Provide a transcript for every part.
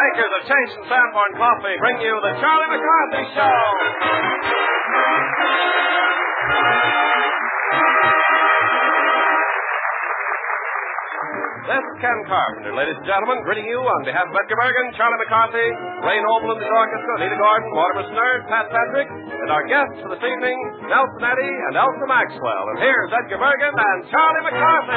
makers of Chase and Sanborn Coffee bring you the Charlie McCarthy Show. This is Ken Carpenter, ladies and gentlemen, greeting you on behalf of Edgar Bergen, Charlie McCarthy, Ray Noble and the Orchestra, Nita Gordon, Mortimer Snerd, Pat Patrick, and our guests for this evening, Nelson Eddy and Elsa Maxwell. And here's Edgar Bergen and Charlie McCarthy.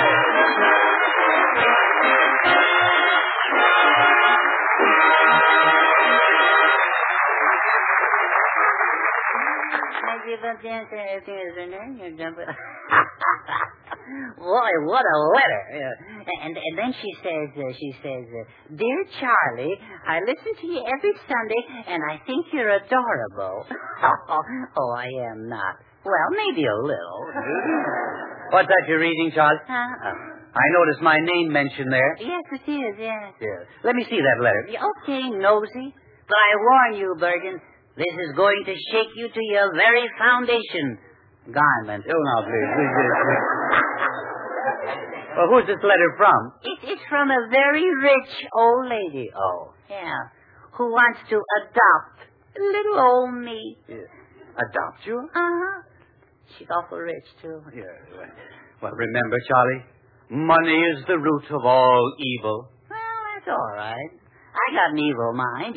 Boy, what a letter. And then she says, Dear Charlie, I listen to you every Sunday, and I think you're adorable. Oh, I am not. Well, maybe a little. What's that you're reading, Charlie? I noticed my name mentioned there. Yes, it is, yes. Yeah. Let me see that letter. Okay, nosy. But I warn you, Bergen, this is going to shake you to your very foundation. Garment. Oh, now, please. Well, who's this letter from? It's from a very rich old lady. Oh. Yeah. Who wants to adopt little old me. Yeah. Adopt you? Uh-huh. She's awful rich, too. Yeah. Well, remember, Charlie, money is the root of all evil. Well, that's all right. I got an evil mind.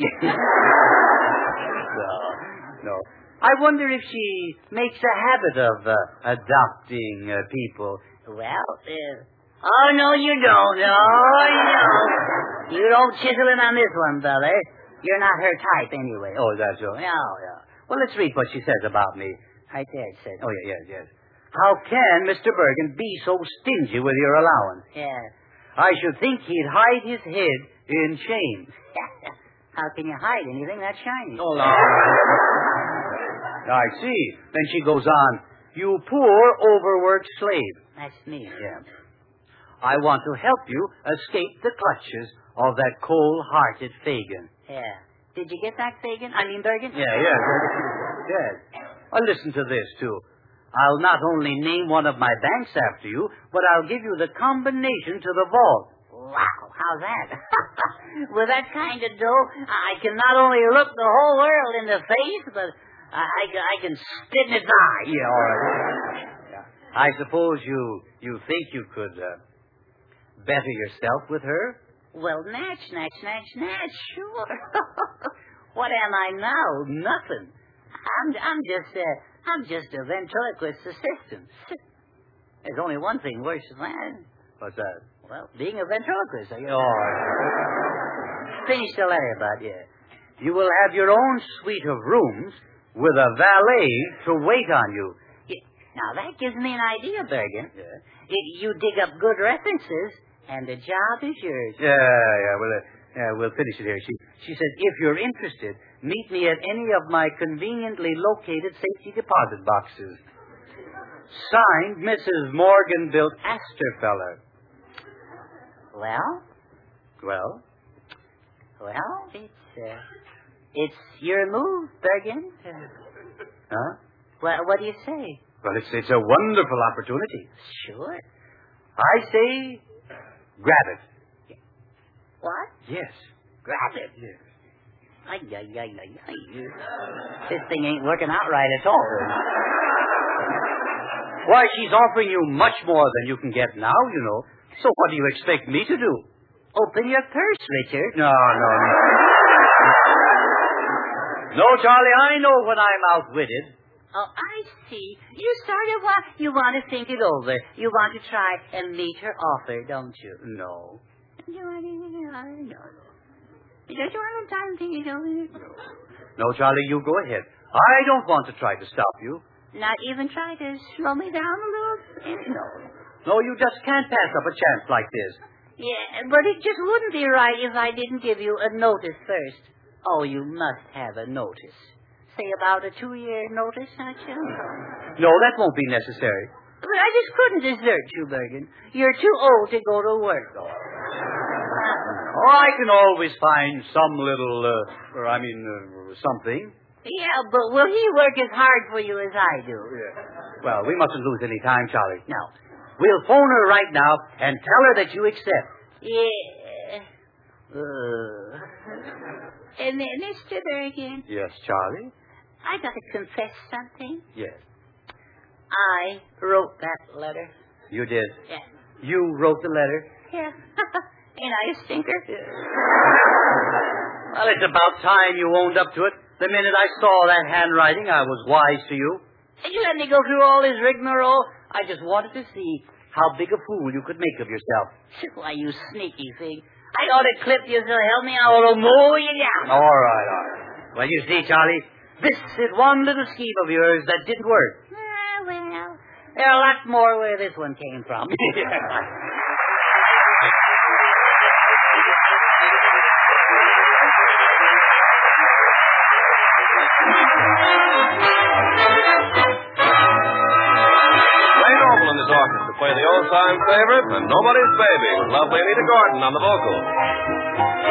No. I wonder if she makes a habit of adopting people. Well, oh, no, you don't. Oh, you don't. You don't chisel in on this one, fella. You're not her type anyway. Oh, that's so? Yeah. Well, let's read what she says about me. Right there, it says. Oh, yes. How can Mr. Bergen be so stingy with your allowance? Yeah. I should think he'd hide his head in shame. How can you hide anything that's shiny? Oh, no. I see. Then she goes on. You poor, overworked slave. That's me. Yeah. I want to help you escape the clutches of that cold-hearted Fagin. Yeah. Did you get that, Fagin? I mean, Bergen? Yeah. Yes. Listen to this, too. I'll not only name one of my banks after you, but I'll give you the combination to the vault. Wow, how's that? With that kind of dough, I can not only look the whole world in the face, but I can spit in its eye. Yeah, all right. I suppose you think you could better yourself with her? Well, natch, sure. What am I now? Nothing. I'm just a ventriloquist assistant. There's only one thing worse than that. What's that? Well, being a ventriloquist. Finish the letter, bud. Yeah. You will have your own suite of rooms with a valet to wait on you. Yeah. Now, that gives me an idea, Bergen. Yeah. You dig up good references, and the job is yours. Yeah. We'll finish it here. She said, if you're interested, meet me at any of my conveniently located safety deposit boxes. Signed, Mrs. Morgan-Built Astorfeller. Well, it's your move, Bergen. Huh? Well, what do you say? Well, it's a wonderful opportunity. Sure. I say, grab it. What? Yes. Grab it? Yes. Ay. This thing ain't working out right at all. Why, she's offering you much more than you can get now, you know. So what do you expect me to do? Open your purse, Richard. No. No, Charlie, I know when I'm outwitted. Oh, I see. You want to think it over. You want to try and meet her offer, don't you? No. Don't you want time to think it over? No, Charlie, you go ahead. I don't want to try to stop you. Not even try to slow me down a little? No, you just can't pass up a chance like this. Yeah, but it just wouldn't be right if I didn't give you a notice first. Oh, you must have a notice. Say about a 2-year notice, don't you? No, that won't be necessary. But I just couldn't desert you, Bergen. You're too old to go to work. I can always find some little, something. Yeah, but will he work as hard for you as I do? Yeah. Well, we mustn't lose any time, Charlie. No. We'll phone her right now and tell her that you accept. Yeah. Mr. Bergen, Yes, Charlie? I got to confess something. Yes. I wrote that letter. You did? Yeah. You wrote the letter? Yeah. Ain't I a stinker? Well, it's about time you owned up to it. The minute I saw that handwriting, I was wise to you. And you let me go through all this rigmarole? I just wanted to see how big a fool you could make of yourself. Why, you sneaky thing. I ought to clip you, so help me, I ought to mow you down. All right. Well, you see, Charlie, this is one little scheme of yours that didn't work. Well, there are lots more where this one came from. To play the old-time favorite, And Nobody's Baby, with lovely Anita Gordon on the vocals.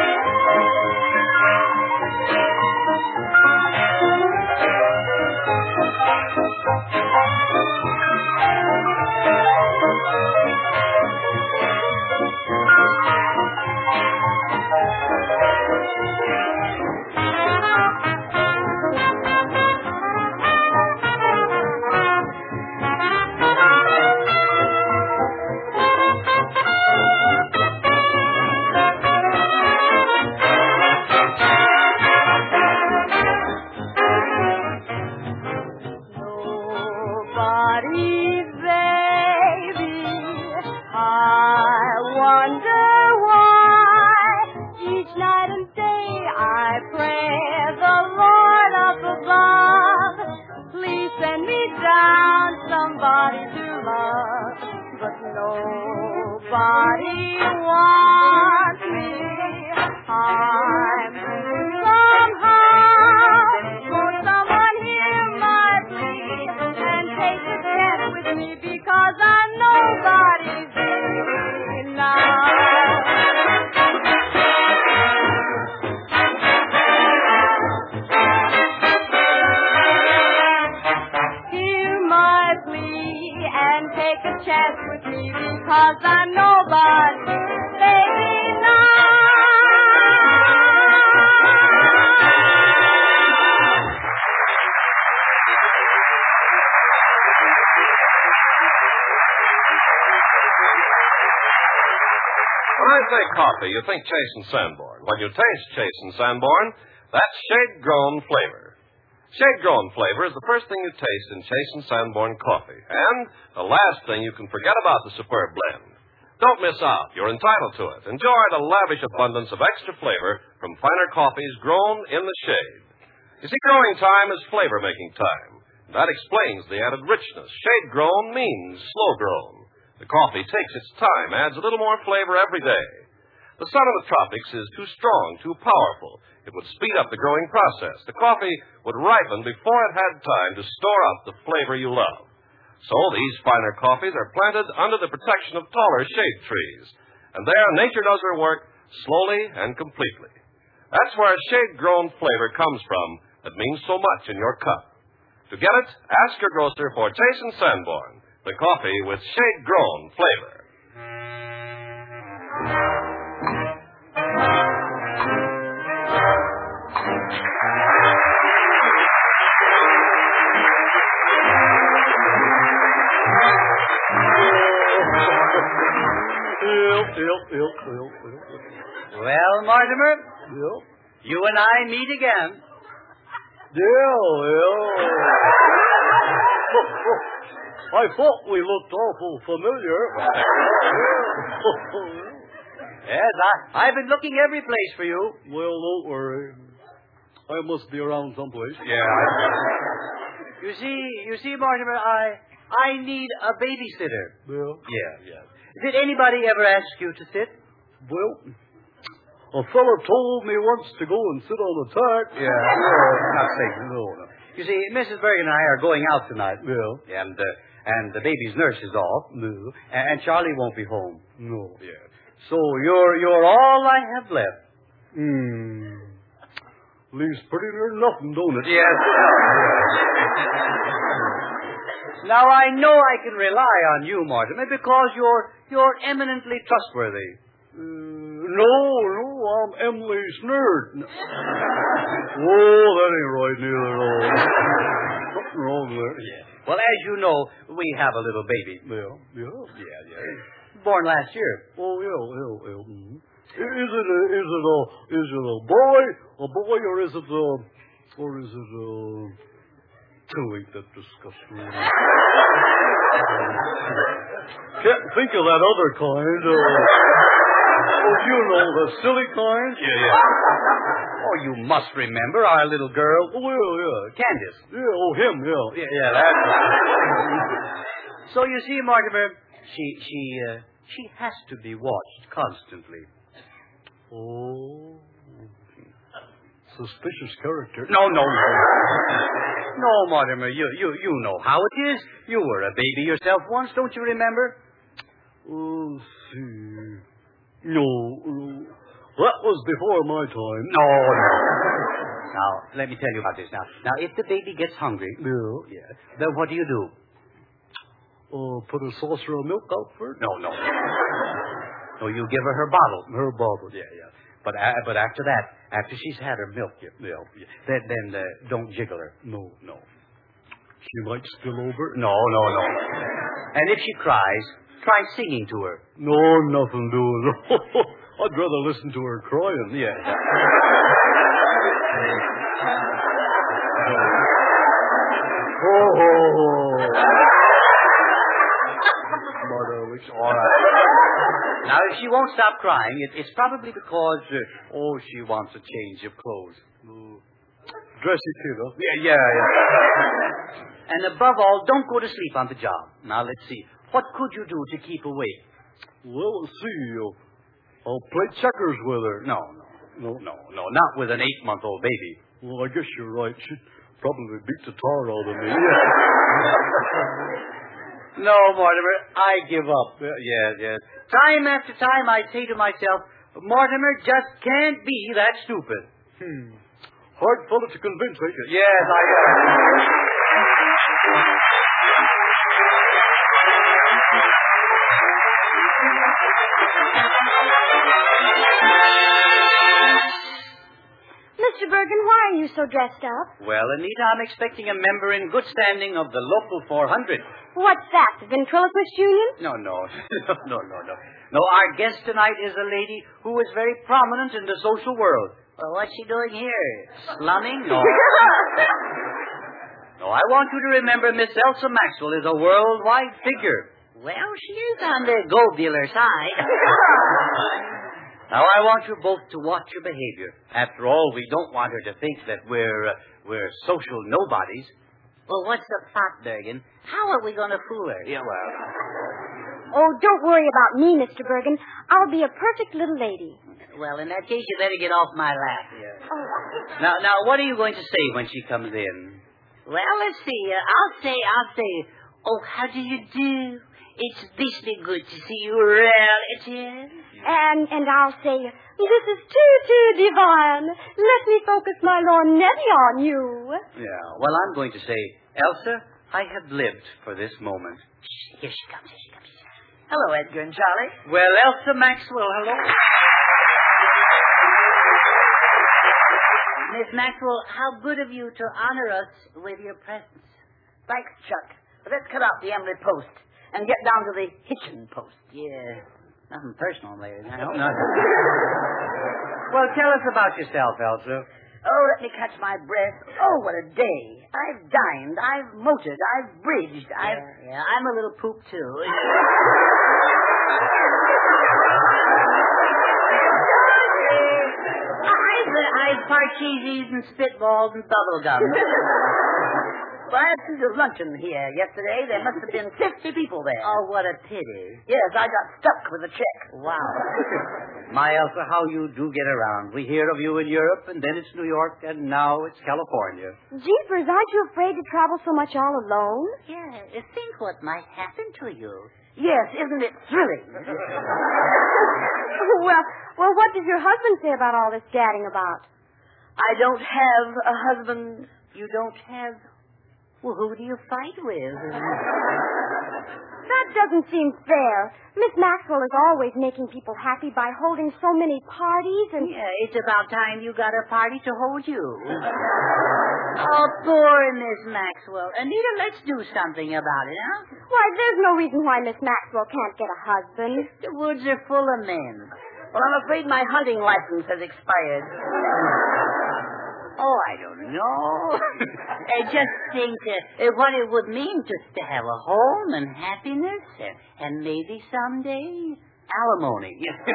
When I say coffee, you think Chase and Sanborn. When you taste Chase and Sanborn, that's shade-grown flavor. Shade-grown flavor is the first thing you taste in Chase and Sanborn coffee, and the last thing you can forget about the superb blend. Don't miss out. You're entitled to it. Enjoy the lavish abundance of extra flavor from finer coffees grown in the shade. You see, growing time is flavor-making time. That explains the added richness. Shade-grown means slow-grown. The coffee takes its time, adds a little more flavor every day. The sun in the tropics is too strong, too powerful. It would speed up the growing process. The coffee would ripen before it had time to store up the flavor you love. So these finer coffees are planted under the protection of taller shade trees. And there, nature does her work slowly and completely. That's where shade-grown flavor comes from that means so much in your cup. To get it, ask your grocer for Chase and Sanborn, the coffee with shade-grown flavor. Well, Mortimer? Yeah. You and I meet again. Yeah. I thought we looked awful familiar. Yes, I've been looking every place for you. Well, don't worry. I must be around someplace. Yeah. You see, Mortimer, I need a babysitter. Yeah. Yeah. Did anybody ever ask you to sit? Well, a fella told me once to go and sit on the tack. Yeah. Not safe. No. You see, Mrs. Bergen and I are going out tonight. Yeah. And the baby's nurse is off. No. And Charlie won't be home. No. Yeah. So you're all I have left. Leaves pretty near nothing, don't it? Yes. Now I know I can rely on you, Mortimer, because you're eminently trustworthy. No, I'm Emily Snerd. Oh, that ain't right neither. Something wrong there. Yeah. Well, as you know, we have a little baby. Yeah. Born last year. Oh, yeah. Mm-hmm. Is it a boy, or is it too late that discussion? Can't think of that other kind. The silly kind. Yeah. Oh, you must remember our little girl. Oh, yeah. Candace. Yeah, him, yeah. Yeah, that's right. So you see, Mortimer, she has to be watched constantly. Oh. Suspicious character. No, Mortimer, you know how it is. You were a baby yourself once, don't you remember? Oh, see. No. That was before my time. No. Now, let me tell you about this now. Now, if the baby gets hungry, then what do you do? Put a saucer of milk out for it? No, you give her her bottle. Her bottle. Yeah. But after that, after she's had her milk, then don't jiggle her. No. She might spill over? No. And if she cries, try singing to her. No, nothing doing. I'd rather listen to her crying. Yeah. All right. Now, if she won't stop crying, it's probably because, she wants a change of clothes. Dressy kid, huh? Yeah. And above all, don't go to sleep on the job. Now, let's see. What could you do to keep awake? Well, let's see. I'll play checkers with her. No. Not with an 8-month-old baby. Well, I guess you're right. She'd probably beat the tar out of me. No, Mortimer, I give up. Yes. Time after time, I say to myself, Mortimer just can't be that stupid. Hard fellow to convince, ain't you? Yes, I am. Mr. Bergen, why are you so dressed up? Well, Anita, I'm expecting a member in good standing of the local 400. What's that, the ventriloquist union? No. No, our guest tonight is a lady who is very prominent in the social world. Well, what's she doing here? Slumming? No. No, I want you to remember Miss Elsa Maxwell is a worldwide figure. Well, she is on the globular side. Now, I want you both to watch your behavior. After all, we don't want her to think that we're social nobodies. Well, what's the pot, Bergen? How are we going to fool her? Yeah, well... Oh, don't worry about me, Mr. Bergen. I'll be a perfect little lady. Well, in that case, you better get off my lap. Yeah. Oh. Now, what are you going to say when she comes in? Well, let's see. I'll say, oh, how do you do? It's beastly good to see you, relative. And I'll say, this is too divine. Let me focus my lorgnette on you. Yeah, well, I'm going to say, Elsa, I have lived for this moment. Here she comes. Hello, Edgar and Charlie. Well, Elsa Maxwell, hello. Miss Maxwell, how good of you to honor us with your presence. Thanks, Chuck. But let's cut out the Emily post and get down to the Hitchin post. Yeah, nothing personal, ladies. No. Well, tell us about yourself, Elsa. Oh, let me catch my breath. Oh, what a day. I've dined, I've motored, I've bridged, Yeah, I'm a little poop, too. I've parcheesies and spitballs and bubble gum. Well, I had Caesar's luncheon here yesterday. There must have been 50 people there. Oh, what a pity. Yes, I got stuck with a check. Wow. My Elsa, how you do get around. We hear of you in Europe, and then it's New York, and now it's California. Jeepers, aren't you afraid to travel so much all alone? Yeah, think what might happen to you. Yes, isn't it thrilling? Well, what does your husband say about all this gadding about? I don't have a husband. You don't have... Well, who do you fight with? That That doesn't seem fair. Miss Maxwell is always making people happy by holding so many parties and... Yeah, it's about time you got a party to hold you. Oh, poor Miss Maxwell. Anita, let's do something about it, huh? Why, there's no reason why Miss Maxwell can't get a husband. The woods are full of men. Well, I'm afraid my hunting license has expired. Oh, I don't know. Just think what it would mean to have a home and happiness and maybe someday alimony.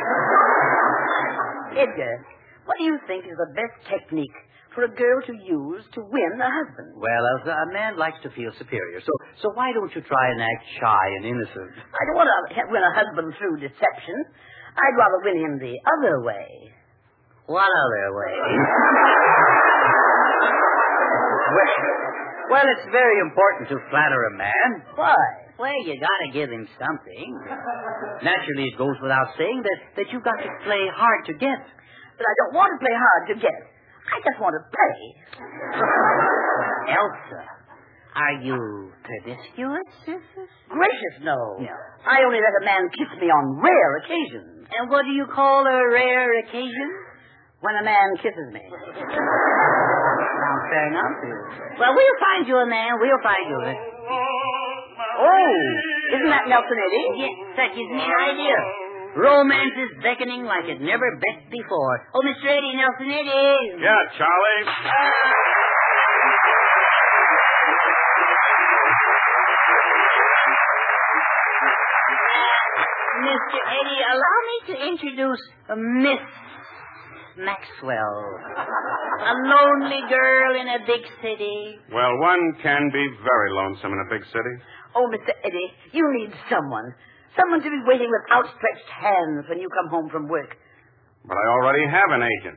Edgar, what do you think is the best technique for a girl to use to win a husband? Well, Elsa, a man likes to feel superior, so why don't you try and act shy and innocent? I don't want to win a husband through deception. I'd rather win him the other way. What other way? Well, it's very important to flatter a man. Why? Well, you gotta give him something. Naturally, it goes without saying that you've got to play hard to get. But I don't want to play hard to get. I just want to play. Elsa, are you promiscuous? Gracious, no. No. I only let a man kiss me on rare occasions. And what do you call a rare occasion? When a man kisses me. Sounds fair enough. Well, we'll find you a man. We'll find you a... Oh, isn't that Nelson Eddy? Yes, that gives me an idea. Romance is beckoning like it never becked before. Oh, Mr. Eddy, Nelson Eddy. Yeah, Charlie. Mr. Eddy, allow me to introduce Miss Maxwell. A lonely girl in a big city. Well, one can be very lonesome in a big city. Oh, Mr. Eddy, you need someone. Someone to be waiting with outstretched hands when you come home from work. But I already have an agent.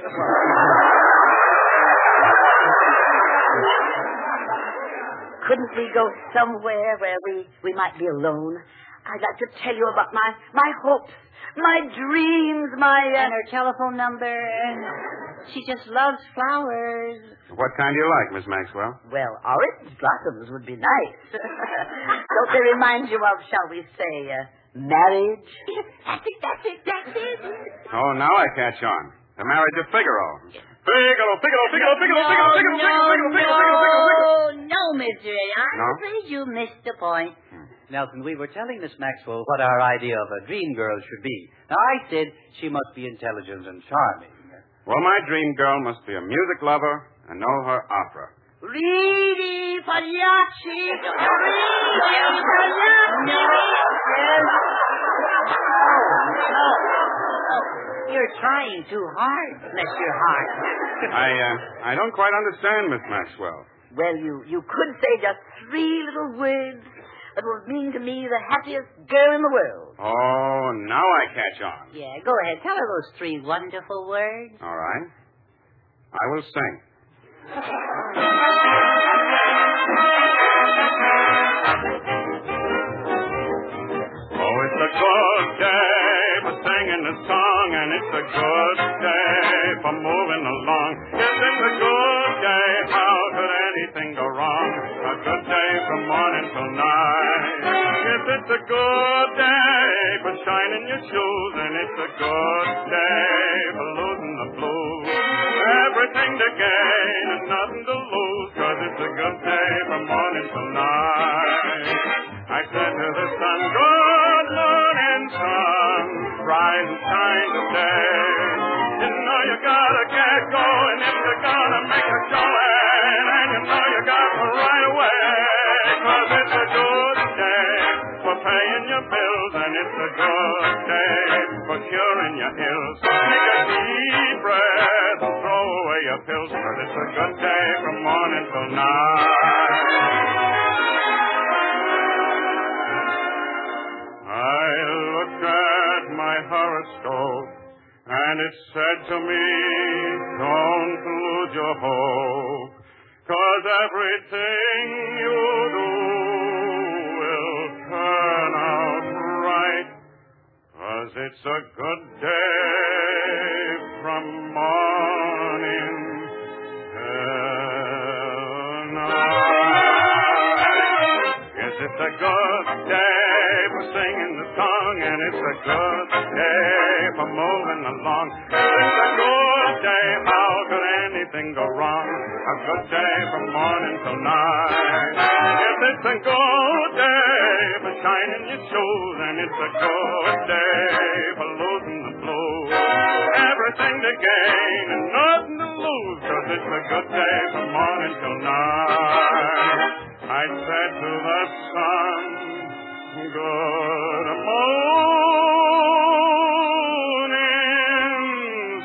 Couldn't we go somewhere where we might be alone? I'd like to tell you about my hopes, my dreams, And her telephone number. She just loves flowers. What kind do you like, Miss Maxwell? Well, orange blossoms would be nice. Don't they remind you of, shall we say, marriage? That's it. Oh, now I catch on. The marriage of Figaro. Figaro. No, Mr. Eddy. I'm No? afraid you missed the point. Nelson, we were telling Miss Maxwell what our idea of a dream girl should be. Now, I said she must be intelligent and charming. Well, my dream girl must be a music lover and know her opera. Reedy Pagliacci. No. You're trying too hard, bless your heart. I don't quite understand, Miss Maxwell. Well, you could say just 3 little words that would mean to me the happiest girl in the world. Oh, now I catch on. Yeah, go ahead. Tell her those 3 wonderful words. All right. I will sing. Oh, it's a good day for singing a song, and it's a good day for moving along. Yes, it's a good day. How could anything go wrong? A good day from morning till night. Yes, it's a good day for shining your shoes, and it's a good day for losing the blues. Everything to gain and nothing to lose, 'cause it's a good day from morning till night. I said to the sun, good morning, sun, rise and shine today. You know you gotta get going if you're gonna make a showing, and you know you got to right away, 'cause it's a good day for paying your bills, and it's a good day for curing your ills. Take a deep breath and throw away your pills, 'cause it's a good day from morning till night. I looked at my horoscope, and it said to me, don't lose your hope, 'cause everything you do will turn out right, 'cause it's a good day from morning till night. Yes, 'cause it's a good day for singing the song, and it's a good day for moving along. It's a good day, how could anything go wrong? A good day from morning till night. Yes, it's a good day for shining your shoes, and it's a good day for losing the blues. Everything to gain and nothing to lose, 'cause it's a good day from morning till night. I said to the sun, good morning,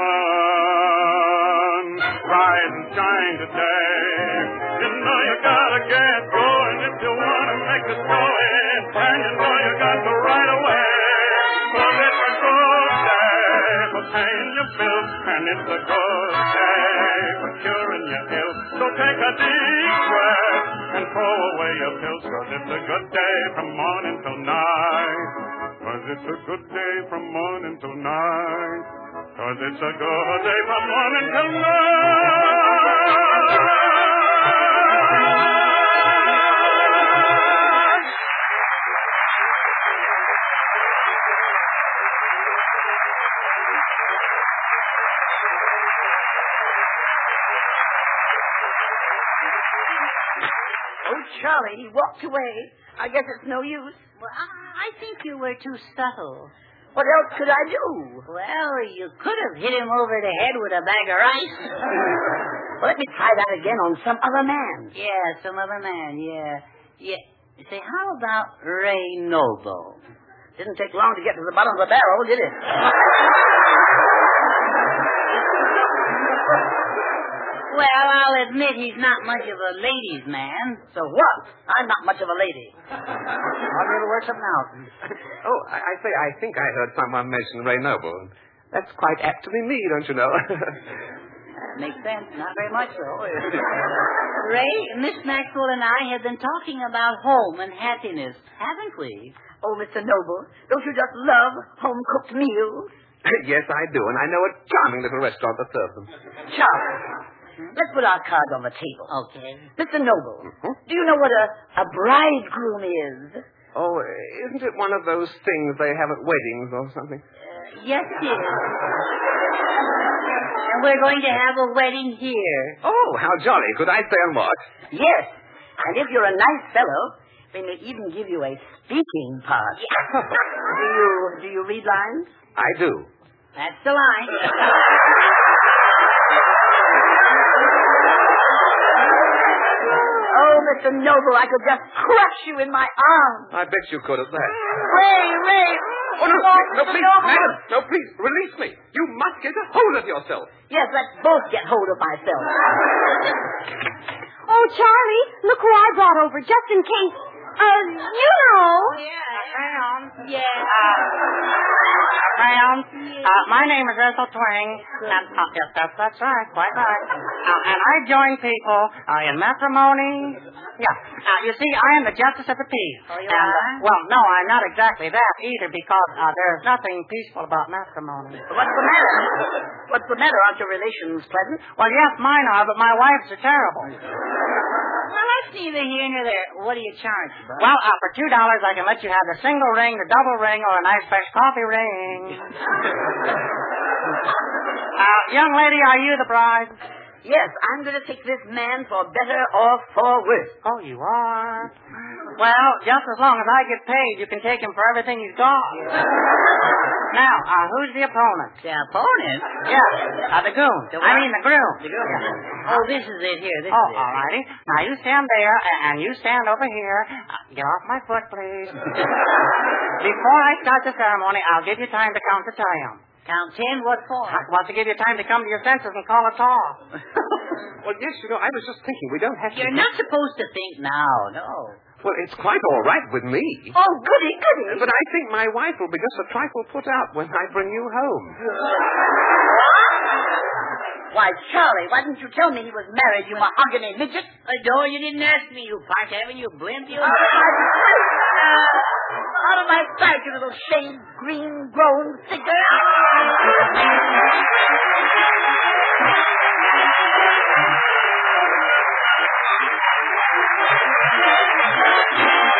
sun. Rise and shine today. You know you gotta get going if you wanna make a story, and you know you got to right away. 'Cause it's a good day for paying your bills, and it's a good day for curing your ills. So take a deep breath and throw away your pills, 'cause it's a good day from morning till night. 'Cause it's a good day from morning till night. 'Cause it's a good day from morning till night. Oh, Charlie, he walked away. I guess it's no use. Well, I think you were too subtle. What else could I do? Well, you could have hit him over the head with a bag of rice. Well, let me try that again on some other man. Yeah, some other man, yeah. Say, how about Ray Noble? Didn't take long to get to the bottom of the barrel, did it? Well, I'll admit he's not much of a ladies' man. So what? I'm not much of a lady. I'll be able to work something out. Oh, I say, I think I heard someone mention Ray Noble. That's quite apt to be me, don't you know? Makes sense. Not very much so. Ray, Miss Maxwell and I have been talking about home and happiness, haven't we? Oh, Mr. Noble, don't you just love home-cooked meals? Yes, I do, and I know a charming little restaurant that serves them. Charlie, let's put our cards on the table. Okay. Mr. Noble, do you know what a bridegroom is? Oh, isn't it one of those things they have at weddings or something? Yes, it is. And we're going to have a wedding here. Oh, how jolly. Could I stay and watch? Yes, and if you're a nice fellow, we may even give you a speaking part. Do you read lines? I do. That's the line. Oh, Mr. Noble, I could just crush you in my arms. I bet you could at that. Ray. Oh, no, please, madam. No, please, release me. You must get a hold of yourself. Yes, let's both get hold of myself. Oh, Charlie, look who I brought over, just in case. You know. Yeah. Ma'am, my name is Ethel Twing, and yes, that's right, quite right. And I join people in matrimony. Yeah, you see, I am the justice of the peace. Oh, you and, are? well, no, I'm not exactly that either, because there's nothing peaceful about matrimony. What's the matter? What's the matter? Aren't your relations pleasant? Well, yes, mine are, but my wife's are terrible. Well, that's neither here nor there. What do you charge, bud? Well, for $2, I can let you have the single ring, the double ring, or a nice fresh coffee ring. Young lady, are you the bride? Yes, I'm going to take this man for better or for worse. Oh, you are? Well, just as long as I get paid, you can take him for everything he's got. Now, who's the opponent? The opponent? Yeah, the goon. The I mean the groom. The groom. Oh, this is it here. This Oh, is it. all righty. Now, you stand there, and you stand over here. Get off my foot, please. Before I start the ceremony, I'll give you time to count to 10. Count 10? What for? I want to give you time to come to your senses and call it off. Well, yes, you know, I was just thinking we don't have to... You're not supposed to think now, no. Well, it's quite all right with me. Oh, goody. But I think my wife will be just a trifle put out when I bring you home. Why, Charlie, why didn't you tell me he was married, you mahogany midget? Adore, you didn't ask me, you part having you blimp, you. Out of my sight, you little shade green grown figure.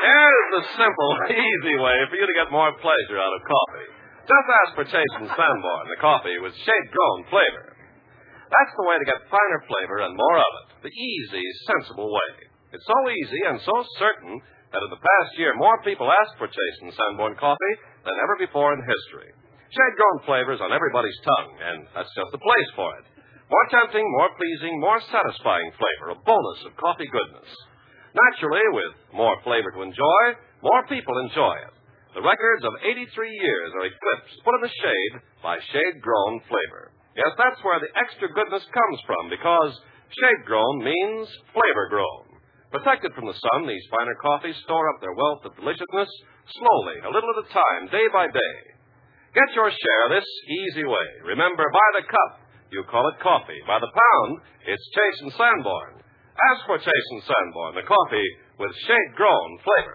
Here's the simple, easy way for you to get more pleasure out of coffee. Just ask for Chase and Sanborn, the coffee with shade-grown flavor. That's the way to get finer flavor and more of it. The easy, sensible way. It's so easy and so certain that in the past year, more people asked for Chase and Sanborn coffee than ever before in history. Shade-grown flavor is on everybody's tongue, and that's just the place for it. More tempting, more pleasing, more satisfying flavor, a bonus of coffee goodness. Naturally, with more flavor to enjoy, more people enjoy it. The records of 83 years are eclipsed, put in the shade by shade-grown flavor. Yes, that's where the extra goodness comes from, because shade-grown means flavor-grown. Protected from the sun, these finer coffees store up their wealth of deliciousness slowly, a little at a time, day by day. Get your share this easy way. Remember, by the cup, you call it coffee. By the pound, it's Chase and Sanborn. Ask for Chase and Sanborn, the coffee with shade-grown flavor.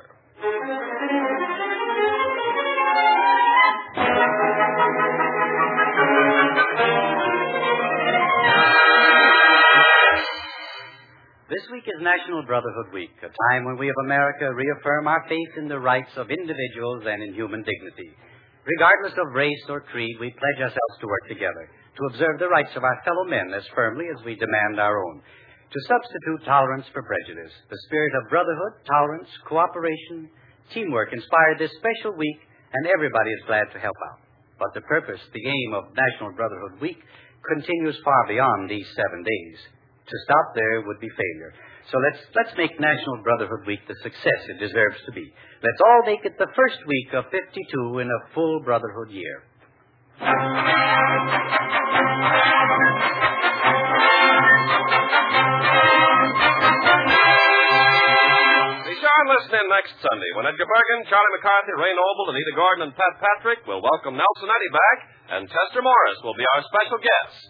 This week is National Brotherhood Week, a time when we of America reaffirm our faith in the rights of individuals and in human dignity. Regardless of race or creed, we pledge ourselves to work together, to observe the rights of our fellow men as firmly as we demand our own, to substitute tolerance for prejudice. The spirit of brotherhood, tolerance, cooperation, teamwork inspired this special week, and everybody is glad to help out. But the purpose, the aim of National Brotherhood Week continues far beyond these 7 days. To stop there would be failure. So let's make National Brotherhood Week the success it deserves to be. Let's all make it the first week of 52 in a full Brotherhood year. Be sure and listen in next Sunday when Edgar Bergen, Charlie McCarthy, Ray Noble, Anita Gordon, and Pat Patrick will welcome Nelson Eddy back, and Chester Morris will be our special guest.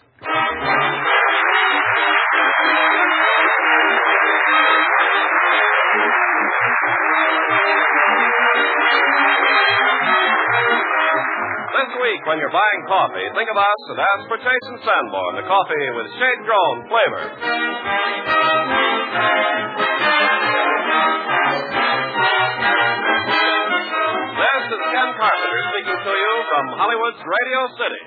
This week, when you're buying coffee, think of us and ask for Chase and Sanborn, the coffee with shade-grown flavor. This is Ken Carpenter speaking to you from Hollywood's Radio City.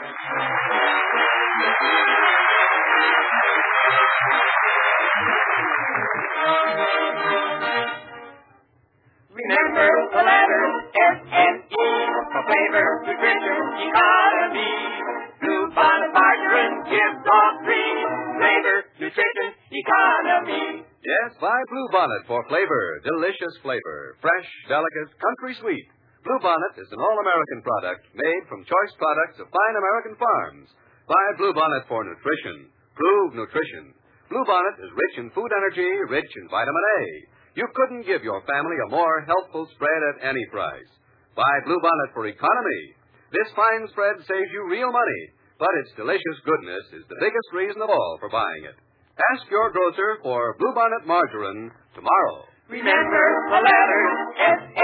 Remember the letters S-N-E for flavor, nutrition, economy. Blue Bonnet margarine gives all three: flavor, nutrition, economy. Yes, buy Blue Bonnet for flavor, delicious flavor, fresh, delicate, country sweet. Blue Bonnet is an all-American product made from choice products of fine American farms. Buy Blue Bonnet for nutrition, proved nutrition. Blue Bonnet is rich in food energy, rich in vitamin A. You couldn't give your family a more healthful spread at any price. Buy Blue Bonnet for economy. This fine spread saves you real money, but its delicious goodness is the biggest reason of all for buying it. Ask your grocer for Blue Bonnet margarine tomorrow. Remember the letters S-N-E